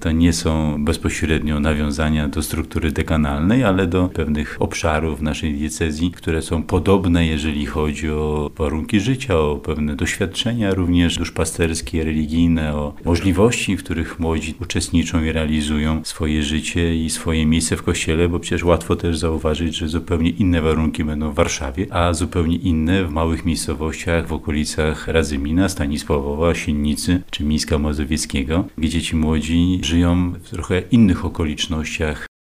To nie są bezpośrednio nawiązania do struktury dekanalnej, ale do pewnych obszarów naszej diecezji, które są podobne, jeżeli chodzi o warunki życia, o pewne doświadczenia również duszpasterskie, religijne, o możliwości, w których młodzi uczestniczą i realizują swoje życie i swoje miejsce w Kościele, bo przecież łatwo też zauważyć, że zupełnie inne warunki będą w Warszawie, a zupełnie inne w małych miejscowościach w okolicach Radzymina, Stanisławowa, Siennicy czy Mińska Mazowieckiego, gdzie ci młodzi żyją w trochę innych okolicznościach